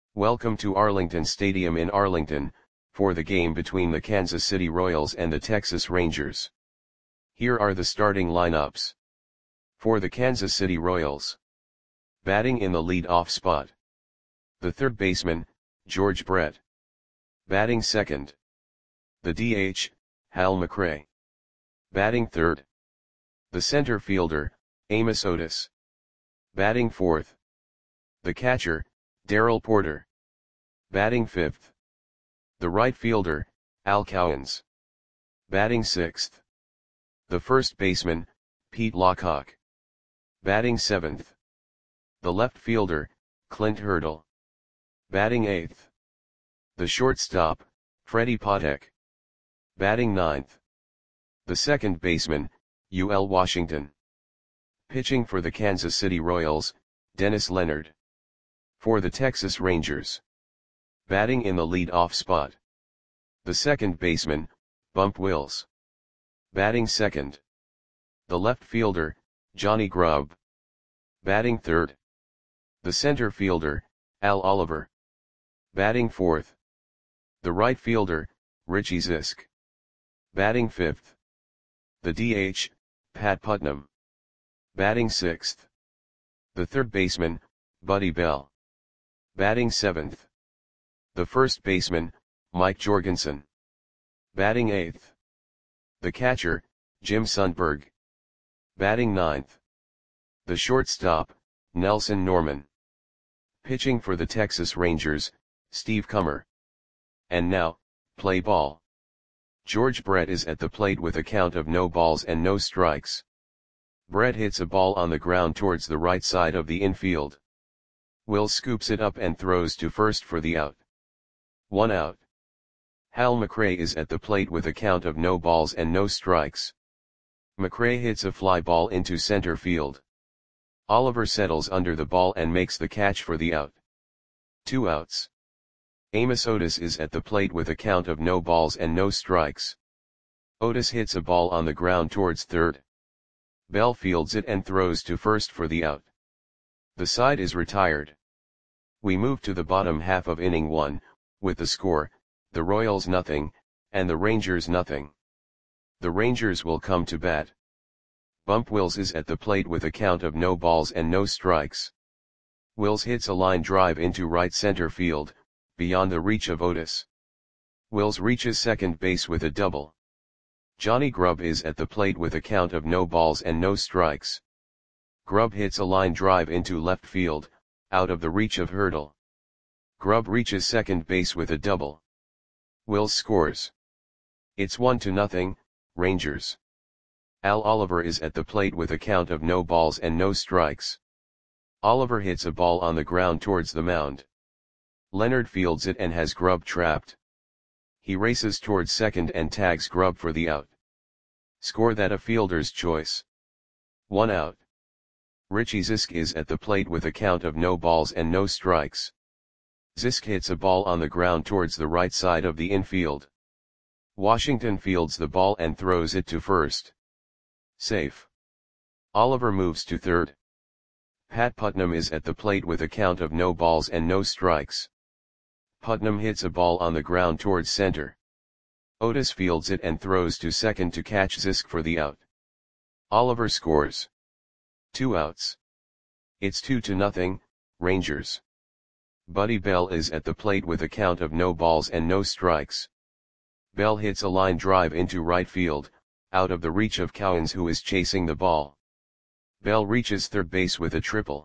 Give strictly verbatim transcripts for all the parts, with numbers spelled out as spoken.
Welcome to Arlington Stadium in Arlington, for the game between the Kansas City Royals and the Texas Rangers. Here are the starting lineups. For the Kansas City Royals. Batting in the lead-off spot. The third baseman, George Brett. Batting second. The D H, Hal McRae. Batting third. The center fielder, Amos Otis. Batting fourth. The catcher, Darrell Porter. Batting fifth. The right fielder, Al Cowens. Batting sixth. The first baseman, Pete Lockhart. Batting seventh. The left fielder, Clint Hurdle. Batting eighth. The shortstop, Freddie Patek. Batting ninth. The second baseman, U L Washington. Pitching for the Kansas City Royals, Dennis Leonard. For the Texas Rangers. Batting in the lead-off spot. The second baseman, Bump Wills. Batting second. The left fielder, Johnny Grubb. Batting third. The center fielder, Al Oliver. Batting fourth. The right fielder, Richie Zisk. Batting fifth. The D H, Pat Putnam. Batting sixth. The third baseman, Buddy Bell. Batting seventh. The first baseman, Mike Jorgensen. Batting eighth. The catcher, Jim Sundberg. Batting ninth. The shortstop, Nelson Norman. Pitching for the Texas Rangers, Steve Comer. And now, play ball. George Brett is at the plate with a count of no balls and no strikes. Brett hits a ball on the ground towards the right side of the infield. Wills scoops it up and throws to first for the out. One out. Hal McRae is at the plate with a count of no balls and no strikes. McRae hits a fly ball into center field. Oliver settles under the ball and makes the catch for the out. Two outs. Amos Otis is at the plate with a count of no balls and no strikes. Otis hits a ball on the ground towards third. Bell fields it and throws to first for the out. The side is retired. We move to the bottom half of inning one, with the score, the Royals nothing, and the Rangers nothing. The Rangers will come to bat. Bump Wills is at the plate with a count of no balls and no strikes. Wills hits a line drive into right center field, beyond the reach of Otis. Wills reaches second base with a double. Johnny Grubb is at the plate with a count of no balls and no strikes. Grubb hits a line drive into left field, out of the reach of Hurdle. Grubb reaches second base with a double. Wills scores. It's one to nothing, Rangers. Al Oliver is at the plate with a count of no balls and no strikes. Oliver hits a ball on the ground towards the mound. Leonard fields it and has Grubb trapped. He races towards second and tags Grubb for the out. Score that a fielder's choice. One out. Richie Zisk is at the plate with a count of no balls and no strikes. Zisk hits a ball on the ground towards the right side of the infield. Washington fields the ball and throws it to first. Safe. Oliver moves to third. Pat Putnam is at the plate with a count of no balls and no strikes. Putnam hits a ball on the ground towards center. Otis fields it and throws to second to catch Zisk for the out. Oliver scores. Two outs. It's two to nothing, Rangers. Buddy Bell is at the plate with a count of no balls and no strikes. Bell hits a line drive into right field, out of the reach of Cowens, who is chasing the ball. Bell reaches third base with a triple.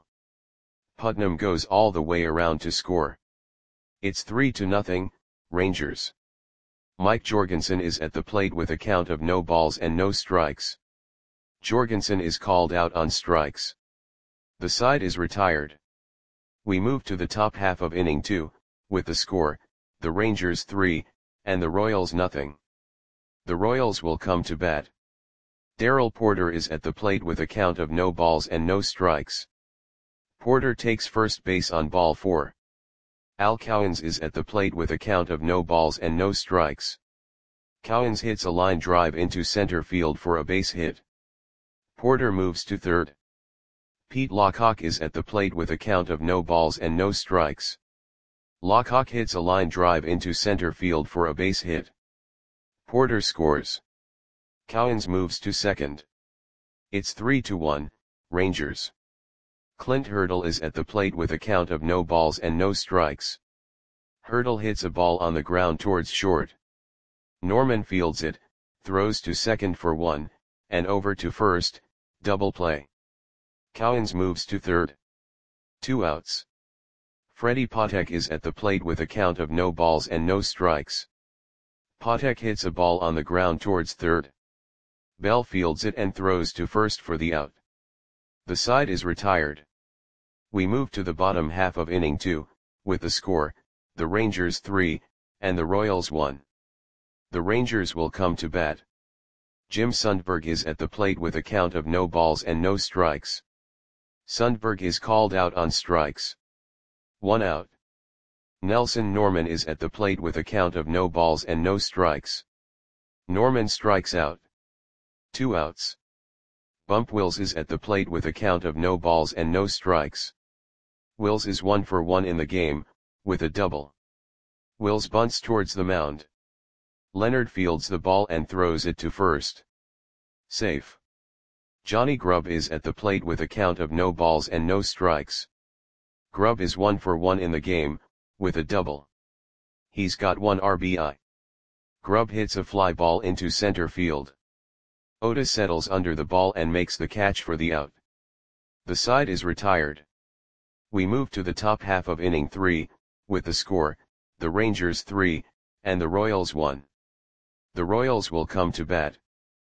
Putnam goes all the way around to score. It's three to nothing, Rangers. Mike Jorgensen is at the plate with a count of no balls and no strikes. Jorgensen is called out on strikes. The side is retired. We move to the top half of inning two, with the score, the Rangers three, and the Royals nothing. The Royals will come to bat. Darrell Porter is at the plate with a count of no balls and no strikes. Porter takes first base on ball four. Al Cowens is at the plate with a count of no balls and no strikes. Cowens hits a line drive into center field for a base hit. Porter moves to third. Pete Lockhart is at the plate with a count of no balls and no strikes. Lockhawk hits a line drive into center field for a base hit. Porter scores. Cowens moves to second. It's three to one, Rangers. Clint Hurdle is at the plate with a count of no balls and no strikes. Hurdle hits a ball on the ground towards short. Norman fields it, throws to second for one, and over to first, double play. Cowens moves to third. Two outs. Freddie Patek is at the plate with a count of no balls and no strikes. Patek hits a ball on the ground towards third. Bell fields it and throws to first for the out. The side is retired. We move to the bottom half of inning two, with the score, the Rangers three, and the Royals one. The Rangers will come to bat. Jim Sundberg is at the plate with a count of no balls and no strikes. Sundberg is called out on strikes. One out. Nelson Norman is at the plate with a count of no balls and no strikes. Norman strikes out. Two outs. Bump Wills is at the plate with a count of no balls and no strikes. Wills is one for one in the game, with a double. Wills bunts towards the mound. Leonard fields the ball and throws it to first. Safe. Johnny Grubb is at the plate with a count of no balls and no strikes. Grubb is one for one in the game, with a double. He's got one R B I. Grubb hits a fly ball into center field. Otis settles under the ball and makes the catch for the out. The side is retired. We move to the top half of inning three, with the score, the Rangers three, and the Royals one. The Royals will come to bat.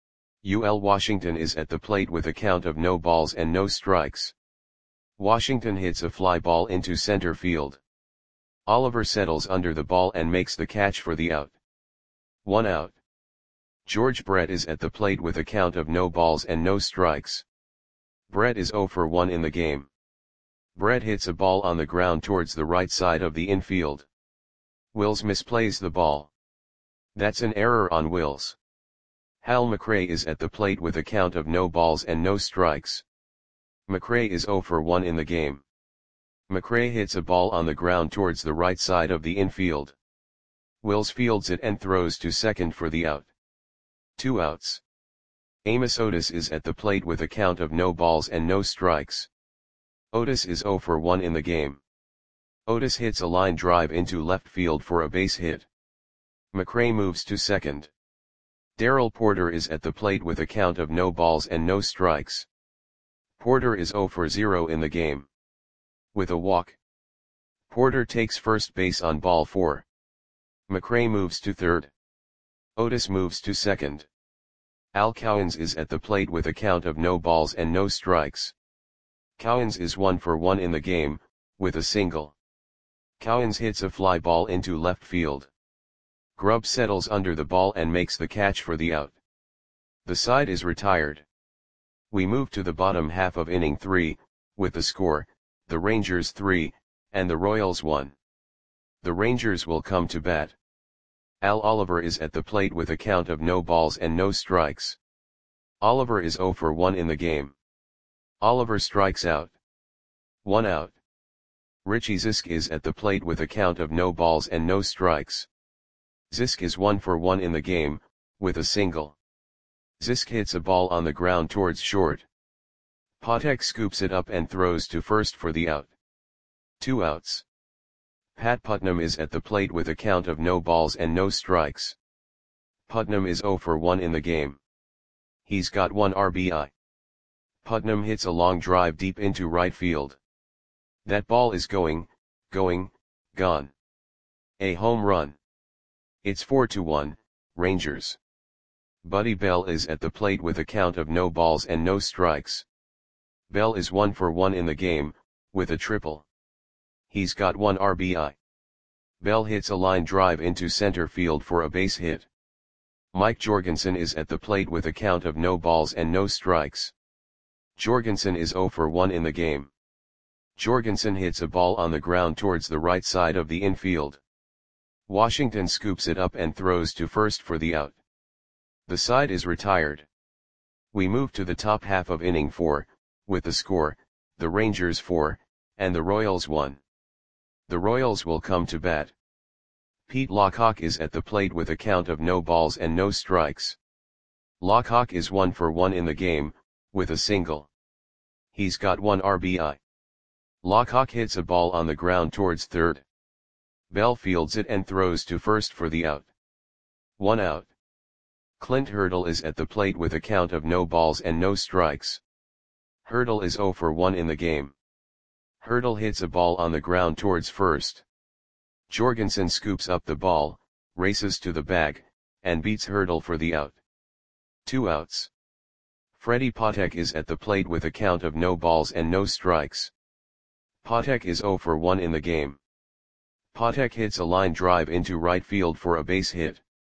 U L Washington is at the plate with a count of no balls and no strikes. Washington hits a fly ball into center field. Oliver settles under the ball and makes the catch for the out. One out. George Brett is at the plate with a count of no balls and no strikes. Brett is zero for one in the game. Brett hits a ball on the ground towards the right side of the infield. Wills misplays the ball. That's an error on Wills. Hal McRae is at the plate with a count of no balls and no strikes. McRae is zero for one in the game. McRae hits a ball on the ground towards the right side of the infield. Wills fields it and throws to second for the out. Two outs. Amos Otis is at the plate with a count of no balls and no strikes. Otis is zero for one in the game. Otis hits a line drive into left field for a base hit. McRae moves to second. Darrell Porter is at the plate with a count of no balls and no strikes. Porter is zero for zero in the game. With a walk. Porter takes first base on ball four. McRae moves to third. Otis moves to second. Al Cowens is at the plate with a count of no balls and no strikes. Cowens is one for one in the game, with a single. Cowens hits a fly ball into left field. Grubb settles under the ball and makes the catch for the out. The side is retired. We move to the bottom half of inning three, with the score, the Rangers three, and the Royals one. The Rangers will come to bat. Al Oliver is at the plate with a count of no balls and no strikes. Oliver is zero for one in the game. Oliver strikes out. One out. Richie Zisk is at the plate with a count of no balls and no strikes. Zisk is one for one in the game, with a single. Zisk hits a ball on the ground towards short. Patek scoops it up and throws to first for the out. Two outs. Pat Putnam is at the plate with a count of no balls and no strikes. Putnam is zero for one in the game. He's got one R B I. Putnam hits a long drive deep into right field. That ball is going, going, gone. A home run. It's four to one, Rangers. Buddy Bell is at the plate with a count of no balls and no strikes. Bell is one for one in the game, with a triple. He's got one R B I. Bell hits a line drive into center field for a base hit. Mike Jorgensen is at the plate with a count of no balls and no strikes. Jorgensen is zero for one in the game. Jorgensen hits a ball on the ground towards the right side of the infield. Washington scoops it up and throws to first for the out. The side is retired. We move to the top half of inning four, with the score, the Rangers four, and the Royals one. The Royals will come to bat. Pete Lockhawk is at the plate with a count of no balls and no strikes. Lockhawk is one for one in the game, with a single. He's got one R B I. Lockhawk hits a ball on the ground towards third. Bell fields it and throws to first for the out. One out. Clint Hurdle is at the plate with a count of no balls and no strikes. Hurdle is zero for one in the game. Hurdle hits a ball on the ground towards first. Jorgensen scoops up the ball, races to the bag, and beats Hurdle for the out. Two outs. Freddie Patek is at the plate with a count of no balls and no strikes. Patek is zero for one in the game. Patek hits a line drive into right field for a base hit.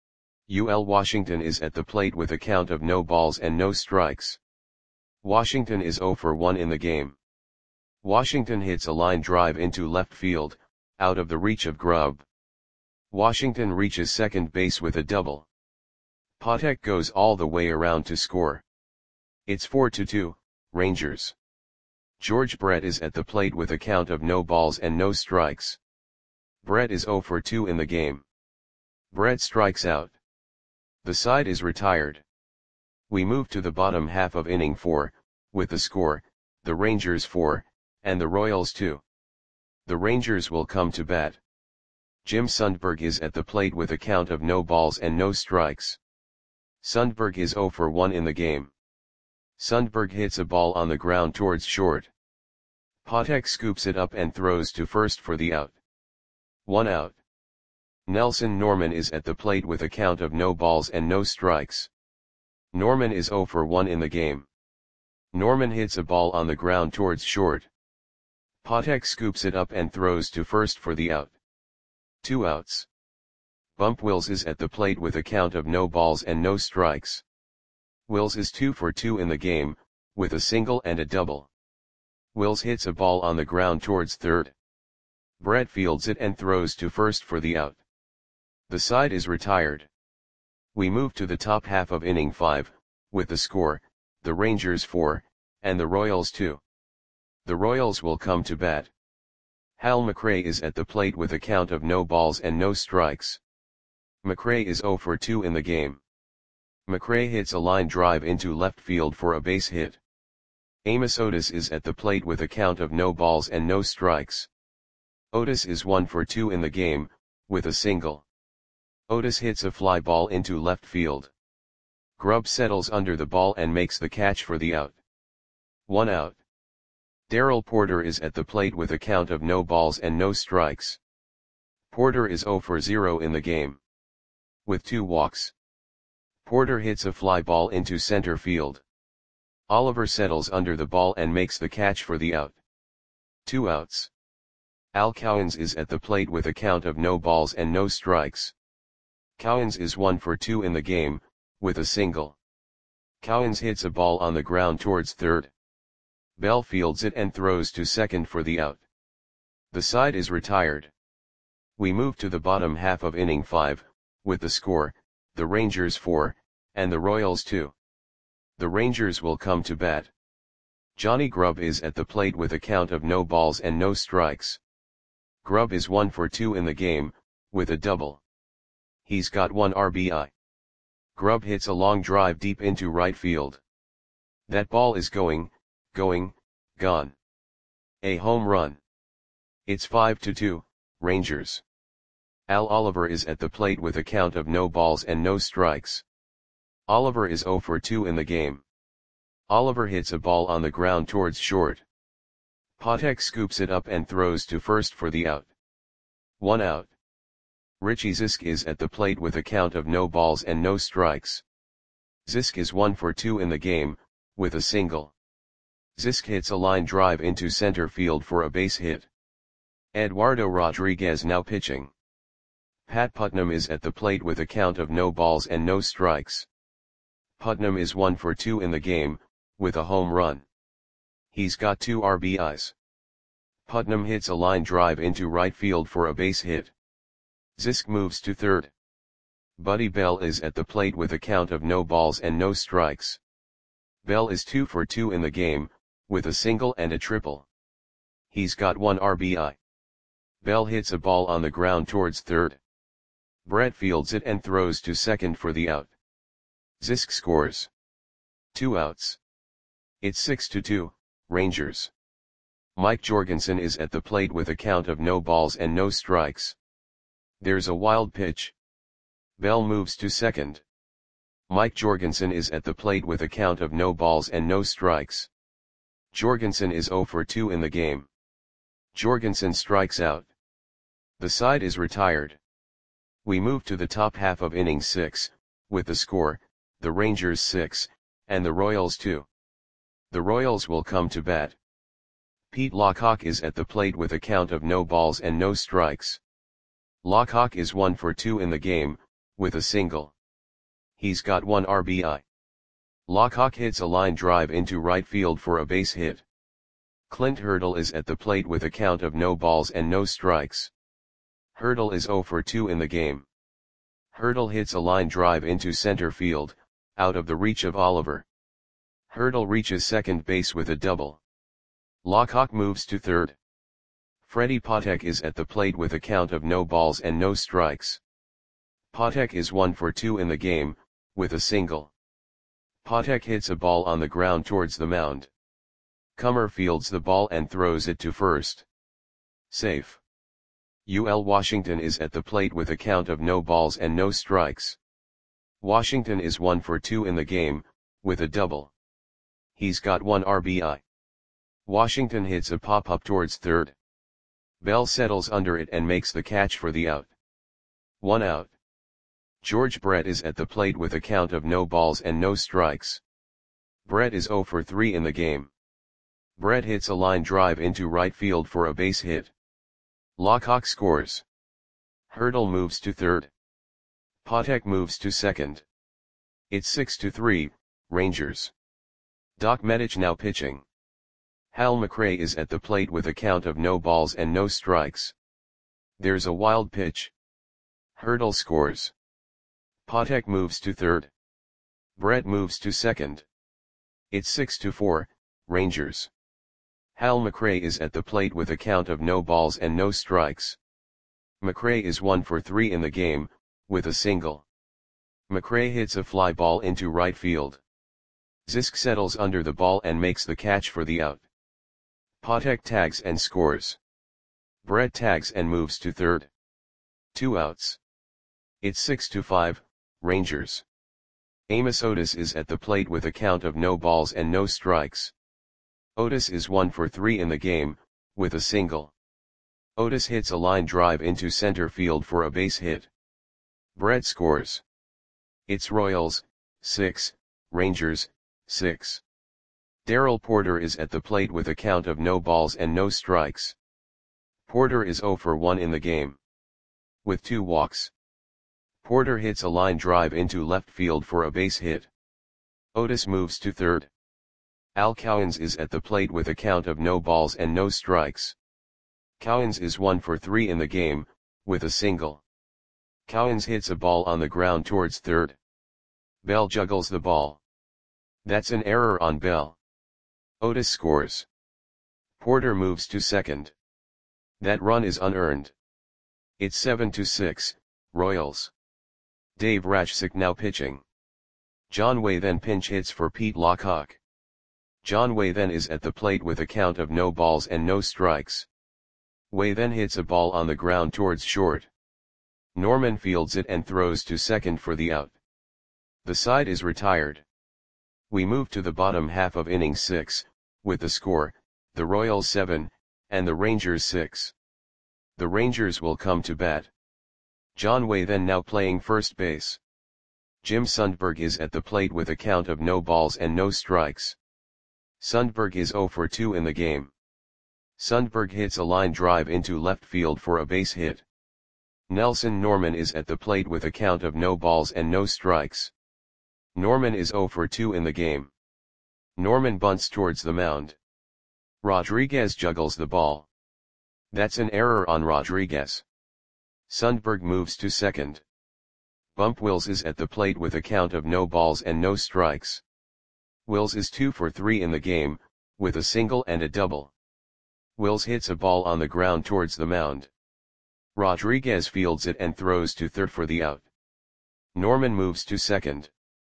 U L Washington is at the plate with a count of no balls and no strikes. Washington is zero for one in the game. Washington hits a line drive into left field, out of the reach of Grubb. Washington reaches second base with a double. Patek goes all the way around to score. It's four to two, Rangers. George Brett is at the plate with a count of no balls and no strikes. Brett is zero for two in the game. Brett strikes out. The side is retired. We move to the bottom half of inning four, with the score, the Rangers four, and the Royals two. The Rangers will come to bat. Jim Sundberg is at the plate with a count of no balls and no strikes. Sundberg is zero for one in the game. Sundberg hits a ball on the ground towards short. Patek scoops it up and throws to first for the out. One out. Nelson Norman is at the plate with a count of no balls and no strikes. Norman is zero for one in the game. Norman hits a ball on the ground towards short. Patek scoops it up and throws to first for the out. Two outs. Bump Wills is at the plate with a count of no balls and no strikes. Wills is two for two in the game, with a single and a double. Wills hits a ball on the ground towards third. Brett fields it and throws to first for the out. The side is retired. We move to the top half of inning five, with the score, the Rangers four, and the Royals two. The Royals will come to bat. Hal McRae is at the plate with a count of no balls and no strikes. McRae is zero for two in the game. McRae hits a line drive into left field for a base hit. Amos Otis is at the plate with a count of no balls and no strikes. Otis is one for two in the game, with a single. Otis hits a fly ball into left field. Grubb settles under the ball and makes the catch for the out. One out. Darrell Porter is at the plate with a count of no balls and no strikes. Porter is zero for zero in the game. With two walks. Porter hits a fly ball into center field. Oliver settles under the ball and makes the catch for the out. Two outs. Al Cowens is at the plate with a count of no balls and no strikes. Cowens is one for two in the game, with a single. Cowens hits a ball on the ground towards third. Bell fields it and throws to second for the out. The side is retired. We move to the bottom half of inning five, with the score, the Rangers four, and the Royals two. The Rangers will come to bat. Johnny Grubb is at the plate with a count of no balls and no strikes. Grubb is one for two in the game, with a double. He's got one R B I. Grubb hits a long drive deep into right field. That ball is going, going, gone. A home run. It's five to two, Rangers. Al Oliver is at the plate with a count of no balls and no strikes. Oliver is zero for two in the game. Oliver hits a ball on the ground towards short. Patek scoops it up and throws to first for the out. One out. Richie Zisk is at the plate with a count of no balls and no strikes. Zisk is one for two in the game, with a single. Zisk hits a line drive into center field for a base hit. Eduardo Rodriguez now pitching. Pat Putnam is at the plate with a count of no balls and no strikes. Putnam is one for two in the game, with a home run. He's got two R B Is. Putnam hits a line drive into right field for a base hit. Zisk moves to third. Buddy Bell is at the plate with a count of no balls and no strikes. Bell is two for two in the game, with a single and a triple. He's got one R B I. Bell hits a ball on the ground towards third. Brett fields it and throws to second for the out. Zisk scores. Two outs. It's six to two, Rangers. Mike Jorgensen is at the plate with a count of no balls and no strikes. There's a wild pitch. Bell moves to second. Mike Jorgensen is at the plate with a count of no balls and no strikes. Jorgensen is zero for two in the game. Jorgensen strikes out. The side is retired. We move to the top half of inning six, with the score, the Rangers six, and the Royals two. The Royals will come to bat. Pete Lockhawk is at the plate with a count of no balls and no strikes. Lockhawk is one for two in the game, with a single. He's got one R B I. Lockhawk hits a line drive into right field for a base hit. Clint Hurdle is at the plate with a count of no balls and no strikes. Hurdle is zero for two in the game. Hurdle hits a line drive into center field, out of the reach of Oliver. Hurdle reaches second base with a double. Lockhawk moves to third. Freddie Patek is at the plate with a count of no balls and no strikes. Patek is one for two in the game, with a single. Patek hits a ball on the ground towards the mound. Comer fields the ball and throws it to first. Safe. U L Washington is at the plate with a count of no balls and no strikes. Washington is one for two in the game, with a double. He's got one R B I. Washington hits a pop-up towards third. Bell settles under it and makes the catch for the out. One out. George Brett is at the plate with a count of no balls and no strikes. Brett is zero for three in the game. Brett hits a line drive into right field for a base hit. Lockhawk scores. Hurdle moves to third. Patek moves to second. It's six to three, Rangers. Doc Medich now pitching. Hal McRae is at the plate with a count of no balls and no strikes. There's a wild pitch. Hurdle scores. Patek moves to third. Brett moves to second. It's six to four, Rangers. Hal McRae is at the plate with a count of no balls and no strikes. McRae is one for three in the game, with a single. McRae hits a fly ball into right field. Zisk settles under the ball and makes the catch for the out. Patek tags and scores. Brett tags and moves to third. Two outs. It's six to five, Rangers. Amos Otis is at the plate with a count of no balls and no strikes. Otis is one for three in the game, with a single. Otis hits a line drive into center field for a base hit. Brett scores. It's Royals, six, Rangers, six. Darrell Porter is at the plate with a count of no balls and no strikes. Porter is zero for one in the game. With two walks. Porter hits a line drive into left field for a base hit. Otis moves to third. Al Cowens is at the plate with a count of no balls and no strikes. Cowens is one for three in the game, with a single. Cowens hits a ball on the ground towards third. Bell juggles the ball. That's an error on Bell. Otis scores. Porter moves to second. That run is unearned. It's seven to six, Royals. Dave Rachsik now pitching. John Way then pinch hits for Pete Lockhawk. John Way then is at the plate with a count of no balls and no strikes. Way then hits a ball on the ground towards short. Norman fields it and throws to second for the out. The side is retired. We move to the bottom half of inning six, with the score, the Royals seven, and the Rangers six. The Rangers will come to bat. John Way then now playing first base. Jim Sundberg is at the plate with a count of no balls and no strikes. Sundberg is zero for two in the game. Sundberg hits a line drive into left field for a base hit. Nelson Norman is at the plate with a count of no balls and no strikes. Norman is zero for two in the game. Norman bunts towards the mound. Rodriguez juggles the ball. That's an error on Rodriguez. Sundberg moves to second. Bump Wills is at the plate with a count of no balls and no strikes. Wills is two for three in the game, with a single and a double. Wills hits a ball on the ground towards the mound. Rodriguez fields it and throws to third for the out. Norman moves to second.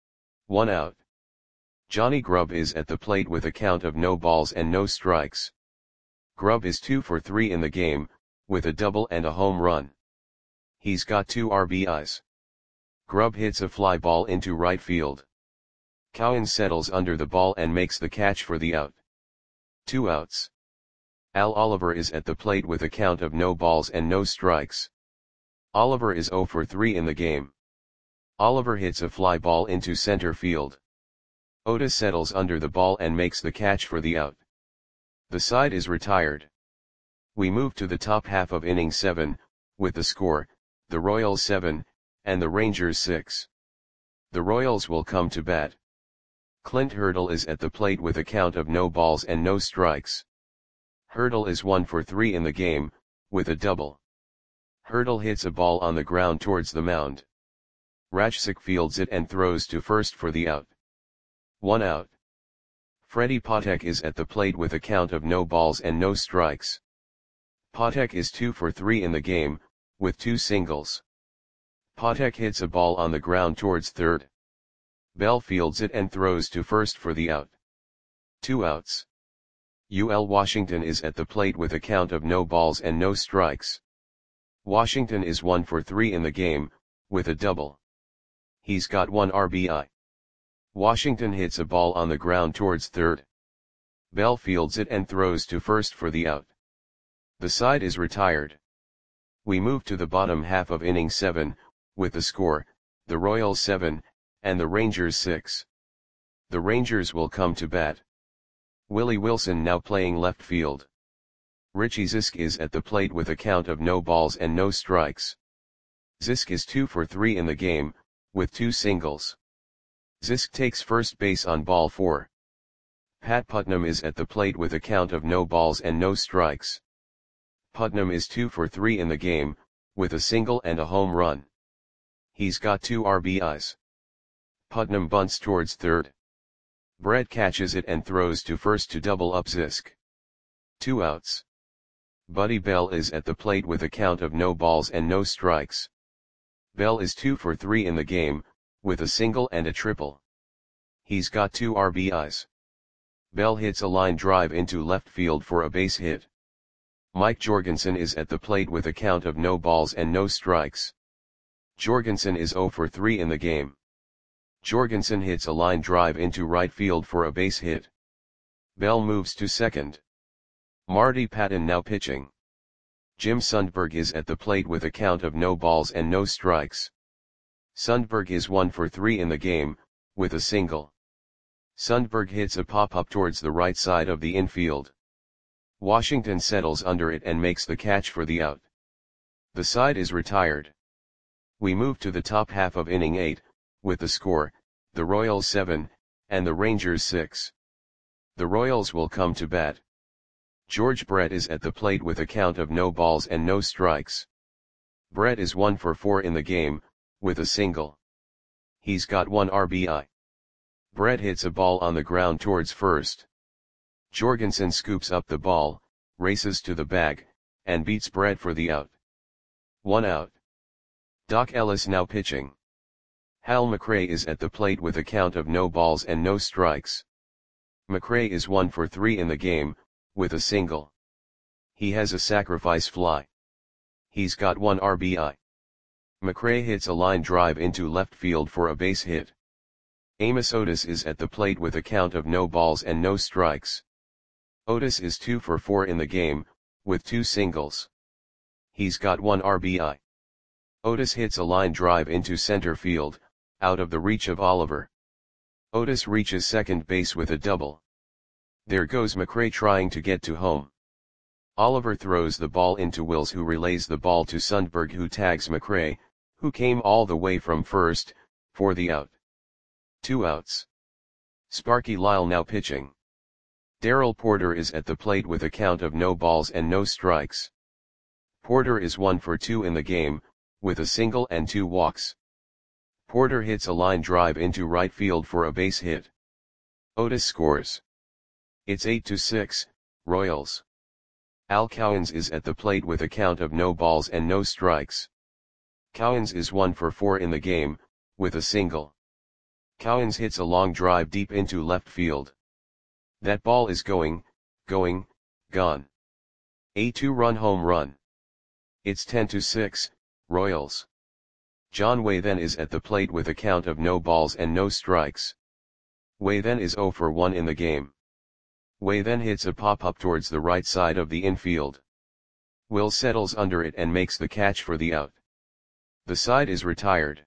One out. Johnny Grubb is at the plate with a count of no balls and no strikes. Grubb is two for three in the game, with a double and a home run. He's got two R B Is. Grubb hits a fly ball into right field. Cowan settles under the ball and makes the catch for the out. Two outs. Al Oliver is at the plate with a count of no balls and no strikes. Oliver is zero for three in the game. Oliver hits a fly ball into center field. Otis settles under the ball and makes the catch for the out. The side is retired. We move to the top half of inning seven, with the score, the Royals seven, and the Rangers six. The Royals will come to bat. Clint Hurdle is at the plate with a count of no balls and no strikes. Hurdle is one for three in the game, with a double. Hurdle hits a ball on the ground towards the mound. Rajcik fields it and throws to first for the out. One out. Freddie Patek is at the plate with a count of no balls and no strikes. Patek is two for three in the game, with two singles. Patek hits a ball on the ground towards third. Bell fields it and throws to first for the out. Two outs. U L Washington is at the plate with a count of no balls and no strikes. Washington is one for three in the game, with a double. He's got one R B I. Washington hits a ball on the ground towards third. Bell fields it and throws to first for the out. The side is retired. We move to the bottom half of inning seven, with the score, the Royals seven, and the Rangers six. The Rangers will come to bat. Willie Wilson now playing left field. Richie Zisk is at the plate with a count of no balls and no strikes. Zisk is two for three in the game, with two singles. Zisk takes first base on ball four. Pat Putnam is at the plate with a count of no balls and no strikes. Putnam is two for three in the game, with a single and a home run. He's got two R B Is. Putnam bunts towards third. Brett catches it and throws to first to double up Zisk. Two outs. Buddy Bell is at the plate with a count of no balls and no strikes. Bell is two for three in the game, with a single and a triple. He's got two R B Is. Bell hits a line drive into left field for a base hit. Mike Jorgensen is at the plate with a count of no balls and no strikes. Jorgensen is zero for three in the game. Jorgensen hits a line drive into right field for a base hit. Bell moves to second. Marty Patton now pitching. Jim Sundberg is at the plate with a count of no balls and no strikes. Sundberg is one for three in the game, with a single. Sundberg hits a pop-up towards the right side of the infield. Washington settles under it and makes the catch for the out. The side is retired. We move to the top half of inning eight, with the score, the Royals seven, and the Rangers six. The Royals will come to bat. George Brett is at the plate with a count of no balls and no strikes. Brett is one for four in the game, with a single. He's got one R B I. Brett hits a ball on the ground towards first. Jorgensen scoops up the ball, races to the bag, and beats Brett for the out. One out. Doc Ellis now pitching. Hal McRae is at the plate with a count of no balls and no strikes. McRae is one for three in the game, with a single. He has a sacrifice fly. He's got one R B I. McRae hits a line drive into left field for a base hit. Amos Otis is at the plate with a count of no balls and no strikes. Otis is two for four in the game, with two singles. He's got one R B I. Otis hits a line drive into center field, out of the reach of Oliver. Otis reaches second base with a double. There goes McRae trying to get to home. Oliver throws the ball into Wills, who relays the ball to Sundberg, who tags McRae, who came all the way from first, for the out. Two outs. Sparky Lyle now pitching. Darrell Porter is at the plate with a count of no balls and no strikes. Porter is one for two in the game, with a single and two walks. Porter hits a line drive into right field for a base hit. Otis scores. It's eight to six, Royals. Al Cowens is at the plate with a count of no balls and no strikes. Cowens is one for four in the game, with a single. Cowens hits a long drive deep into left field. That ball is going, going, gone. A two-run home run. It's ten to six, Royals. John Wei then is at the plate with a count of no balls and no strikes. Wei then is zero for one in the game. Wei then hits a pop-up towards the right side of the infield. Will settles under it and makes the catch for the out. The side is retired.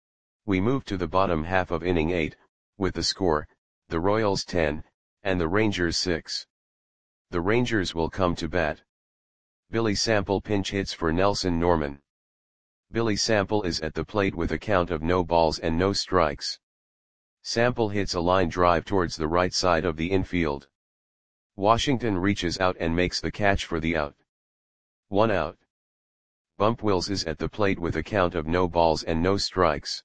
We move to the bottom half of inning eight, with the score, the Royals ten, and the Rangers six. The Rangers will come to bat. Billy Sample pinch hits for Nelson Norman. Billy Sample is at the plate with a count of no balls and no strikes. Sample hits a line drive towards the right side of the infield. Washington reaches out and makes the catch for the out. One out. Bump Wills is at the plate with a count of no balls and no strikes.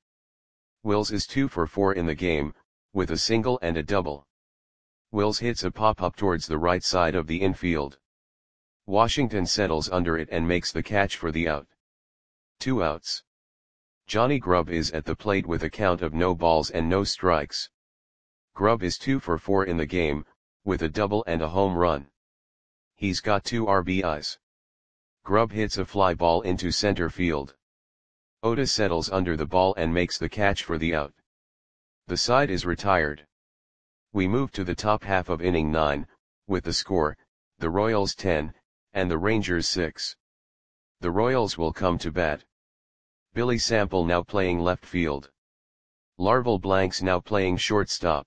Wills is two for four in the game, with a single and a double. Wills hits a pop-up towards the right side of the infield. Washington settles under it and makes the catch for the out. Two outs. Johnny Grubb is at the plate with a count of no balls and no strikes. Grubb is two for four in the game, with a double and a home run. He's got two R B Is. Grubb hits a fly ball into center field. Oda settles under the ball and makes the catch for the out. The side is retired. We move to the top half of inning nine, with the score, the Royals ten, and the Rangers six. The Royals will come to bat. Billy Sample now playing left field. Larval Blanks now playing shortstop.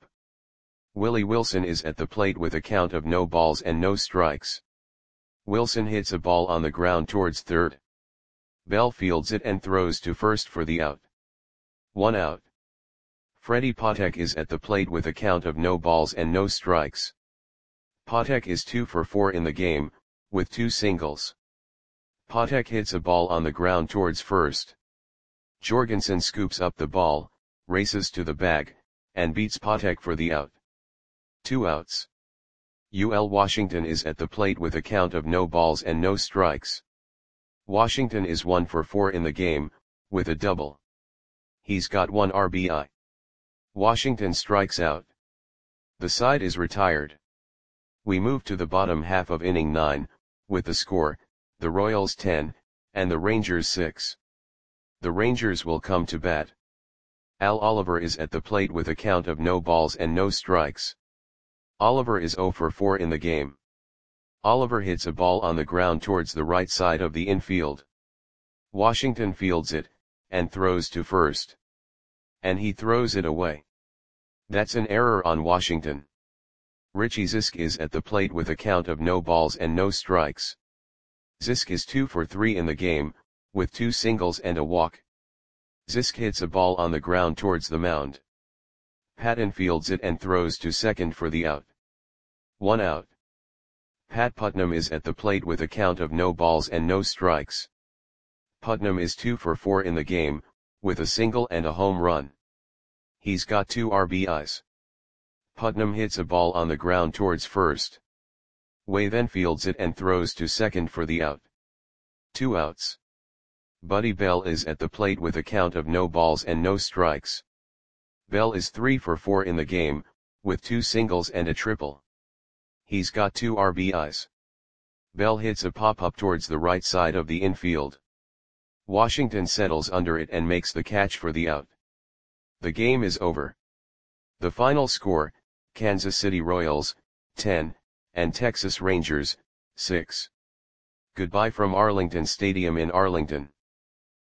Willie Wilson is at the plate with a count of no balls and no strikes. Wilson hits a ball on the ground towards third. Bell fields it and throws to first for the out. One out. Freddie Patek is at the plate with a count of no balls and no strikes. Patek is two for four in the game, with two singles. Patek hits a ball on the ground towards first. Jorgensen scoops up the ball, races to the bag, and beats Patek for the out. Two outs. U L Washington is at the plate with a count of no balls and no strikes. Washington is one for four in the game, with a double. He's got one R B I. Washington strikes out. The side is retired. We move to the bottom half of inning nine, with the score, the Royals ten, and the Rangers six. The Rangers will come to bat. Al Oliver is at the plate with a count of no balls and no strikes. Oliver is zero for four in the game. Oliver hits a ball on the ground towards the right side of the infield. Washington fields it, and throws to first. And he throws it away. That's an error on Washington. Richie Zisk is at the plate with a count of no balls and no strikes. Zisk is two for three in the game, with two singles and a walk. Zisk hits a ball on the ground towards the mound. Patton fields it and throws to second for the out. One out. Pat Putnam is at the plate with a count of no balls and no strikes. Putnam is two for four in the game, with a single and a home run. He's got two R B Is. Putnam hits a ball on the ground towards first. Way then fields it and throws to second for the out. Two outs. Buddy Bell is at the plate with a count of no balls and no strikes. Bell is three for four in the game, with two singles and a triple. He's got two R B Is. Bell hits a pop-up towards the right side of the infield. Washington settles under it and makes the catch for the out. The game is over. The final score, Kansas City Royals, ten, and Texas Rangers, six. Goodbye from Arlington Stadium in Arlington.